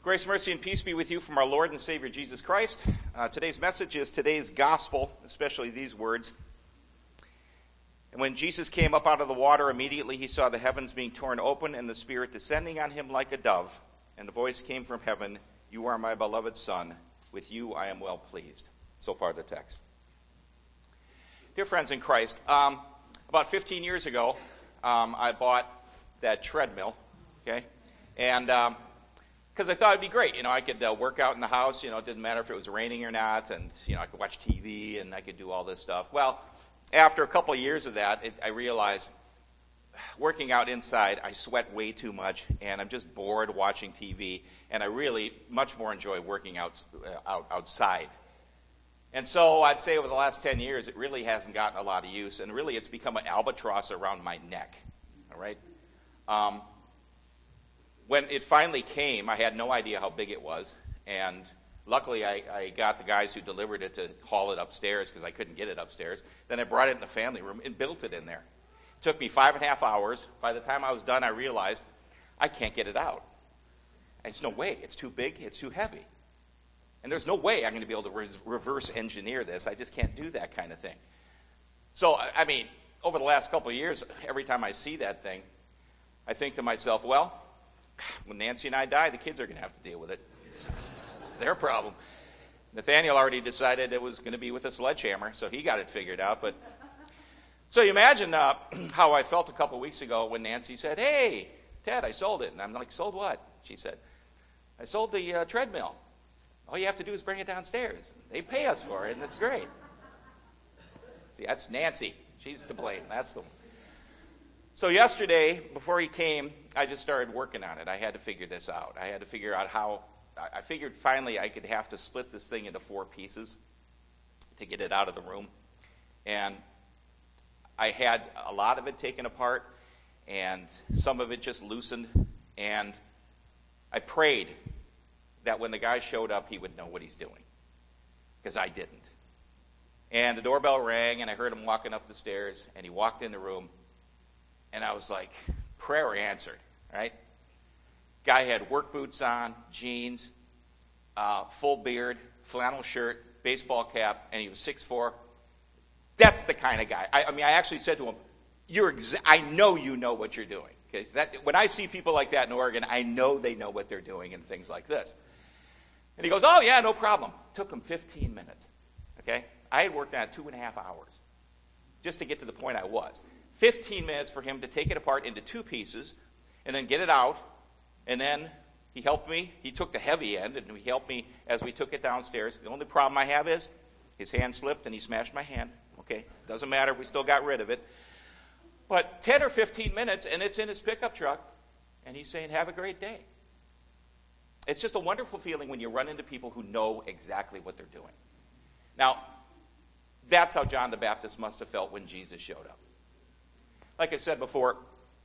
Grace, mercy, and peace be with you from our Lord and Savior Jesus Christ. Today's message is today's gospel, especially these words. And when Jesus came up out of the water, immediately he saw the heavens being torn open and the Spirit descending on him like a dove. And the voice came from heaven, "You are my beloved Son. With you I am well pleased." So far the text. Dear friends in Christ, about 15 years ago, I bought that treadmill, okay? And because I thought it'd be great. I could work out in the house. It didn't matter if it was raining or not. And, I could watch TV and I could do all this stuff. Well, after a couple of years of that, I realized working out inside, I sweat way too much. And I'm just bored watching TV. And I really much more enjoy working outside. And so I'd say over the last 10 years, it really hasn't gotten a lot of use. And really, it's become an albatross around my neck. All right? When it finally came, I had no idea how big it was, and luckily I got the guys who delivered it to haul it upstairs because I couldn't get it upstairs. Then I brought it in the family room and built it in there. It took me 5.5 hours. By the time I was done, I realized I can't get it out. There's no way. It's too big. It's too heavy. And there's no way I'm going to be able to reverse engineer this. I just can't do that kind of thing. So, over the last couple of years, every time I see that thing, I think to myself, well, when Nancy and I die, the kids are going to have to deal with it. It's their problem. Nathaniel already decided it was going to be with a sledgehammer, so he got it figured out. So you imagine how I felt a couple weeks ago when Nancy said, "Hey, Ted, I sold it." And I'm like, "Sold what?" She said, "I sold the treadmill. All you have to do is bring it downstairs. They pay us for it, and it's great." See, that's Nancy. She's to blame. That's the one. So yesterday, before he came, I just started working on it. I had to figure this out. I had to figure out how. I figured finally I could have to split this thing into 4 pieces to get it out of the room. And I had a lot of it taken apart, and some of it just loosened. And I prayed that when the guy showed up, he would know what he's doing, because I didn't. And the doorbell rang, and I heard him walking up the stairs, and he walked in the room. And I was like, prayer answered, right? Guy had work boots on, jeans, full beard, flannel shirt, baseball cap, and he was 6'4". That's the kind of guy. I actually said to him, I know you know what you're doing. Okay? When I see people like that in Oregon, I know they know what they're doing and things like this. And he goes, "Oh, yeah, no problem." Took him 15 minutes. Okay? I had worked on it 2.5 hours just to get to the point I was. 15 minutes for him to take it apart into 2 pieces and then get it out. And then he helped me. He took the heavy end and he helped me as we took it downstairs. The only problem I have is his hand slipped and he smashed my hand. Okay, doesn't matter. We still got rid of it. But 10 or 15 minutes and it's in his pickup truck and he's saying, "Have a great day." It's just a wonderful feeling when you run into people who know exactly what they're doing. Now, that's how John the Baptist must have felt when Jesus showed up. Like I said before,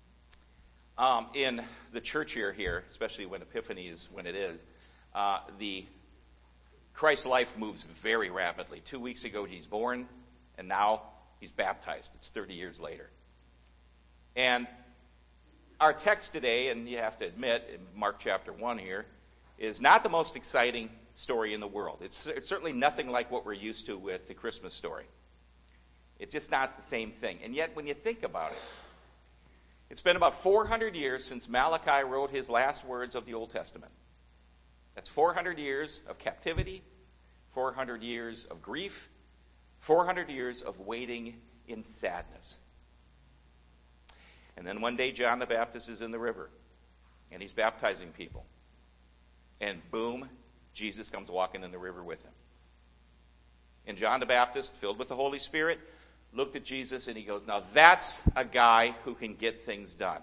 in the church year here, especially when Epiphany is when it is, the Christ's life moves very rapidly. 2 weeks ago he's born, and now he's baptized. It's 30 years later. And our text today, and you have to admit, in Mark chapter 1 here, is not the most exciting story in the world. It's certainly nothing like what we're used to with the Christmas story. It's just not the same thing. And yet, when you think about it, it's been about 400 years since Malachi wrote his last words of the Old Testament. That's 400 years of captivity, 400 years of grief, 400 years of waiting in sadness. And then one day, John the Baptist is in the river, and he's baptizing people. And boom, Jesus comes walking in the river with him. And John the Baptist, filled with the Holy Spirit, looked at Jesus and he goes, "Now that's a guy who can get things done."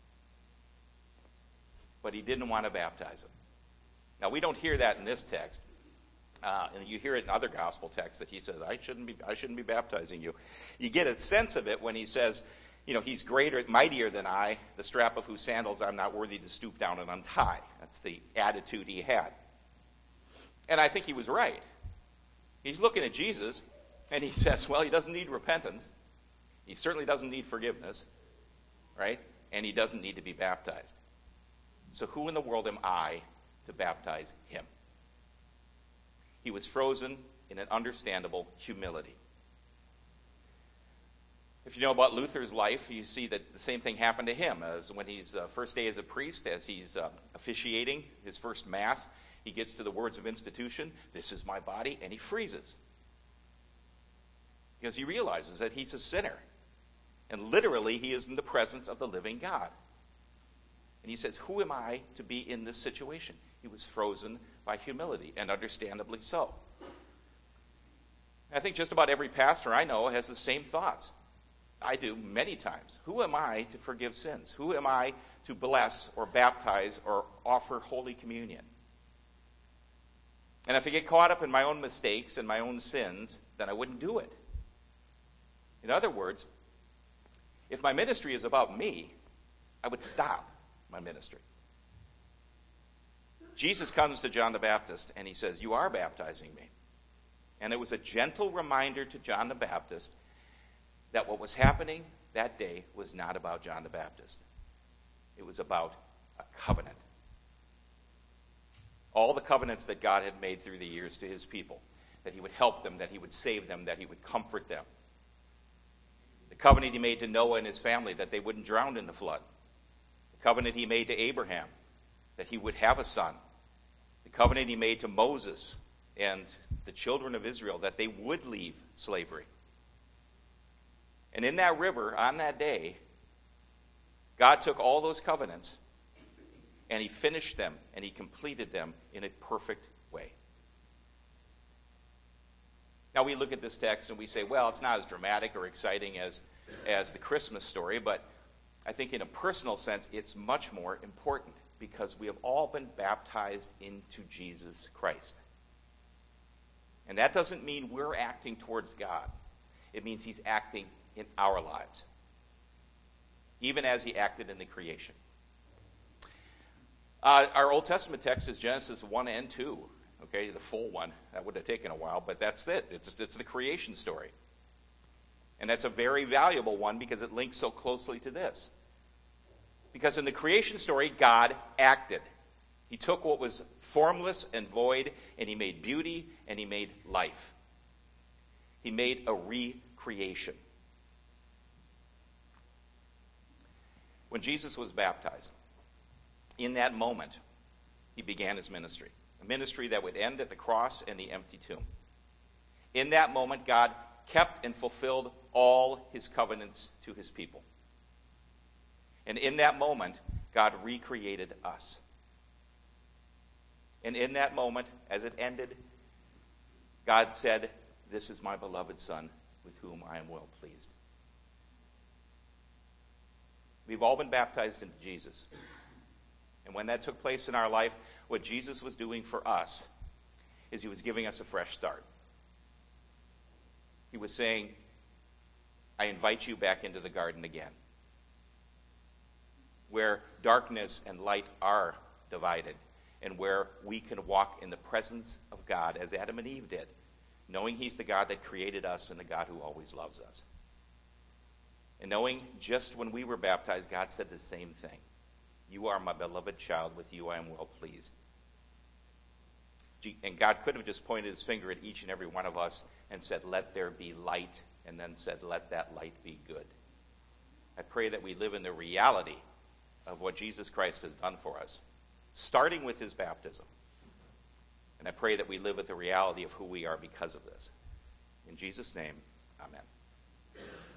But he didn't want to baptize him. Now we don't hear that in this text. And you hear it in other gospel texts that he says, I shouldn't be baptizing you. You get a sense of it when he says, he's greater, mightier than I, the strap of whose sandals I'm not worthy to stoop down and untie. That's the attitude he had. And I think he was right. He's looking at Jesus, and he says, well, he doesn't need repentance. He certainly doesn't need forgiveness, right? And he doesn't need to be baptized. So who in the world am I to baptize him. He was frozen in an understandable humility. If you know about Luther's life, you see that the same thing happened to him. As when he's first day as a priest, as he's officiating his first Mass, he gets to the words of institution, "This is my body," and he freezes. Because he realizes that he's a sinner. And literally, he is in the presence of the living God. And he says, who am I to be in this situation? He was frozen by humility, and understandably so. I think just about every pastor I know has the same thoughts. I do many times. Who am I to forgive sins? Who am I to bless or baptize or offer Holy Communion? And if I get caught up in my own mistakes and my own sins, then I wouldn't do it. In other words, if my ministry is about me, I would stop my ministry. Jesus comes to John the Baptist and he says, "You are baptizing me." And it was a gentle reminder to John the Baptist that what was happening that day was not about John the Baptist. It was about a covenant. All the covenants that God had made through the years to his people, that he would help them, that he would save them, that he would comfort them. The covenant he made to Noah and his family, that they wouldn't drown in the flood. The covenant he made to Abraham, that he would have a son. The covenant he made to Moses and the children of Israel, that they would leave slavery. And in that river, on that day, God took all those covenants and he finished them and he completed them in a perfect way. Now we look at this text and we say, well, it's not as dramatic or exciting as the Christmas story, but I think in a personal sense, it's much more important because we have all been baptized into Jesus Christ. And that doesn't mean we're acting towards God. It means he's acting in our lives, even as he acted in the creation. Our Old Testament text is Genesis 1 and 2, okay, the full one. That would have taken a while, but that's it. It's the creation story. And that's a very valuable one because it links so closely to this. Because in the creation story, God acted. He took what was formless and void, and he made beauty, and he made life. He made a recreation. When Jesus was baptized, in that moment, he began his ministry. A ministry that would end at the cross and the empty tomb. In that moment, God kept and fulfilled all his covenants to his people. And in that moment, God recreated us. And in that moment, as it ended, God said, "This is my beloved Son, with whom I am well pleased." We've all been baptized into Jesus. And when that took place in our life, what Jesus was doing for us is he was giving us a fresh start. He was saying, I invite you back into the garden again, where darkness and light are divided, and where we can walk in the presence of God as Adam and Eve did, knowing he's the God that created us and the God who always loves us. And knowing just when we were baptized, God said the same thing. You are my beloved child, with you I am well pleased. And God could have just pointed his finger at each and every one of us and said, let there be light, and then said, let that light be good. I pray that we live in the reality of what Jesus Christ has done for us, starting with his baptism. And I pray that we live with the reality of who we are because of this. In Jesus' name, amen.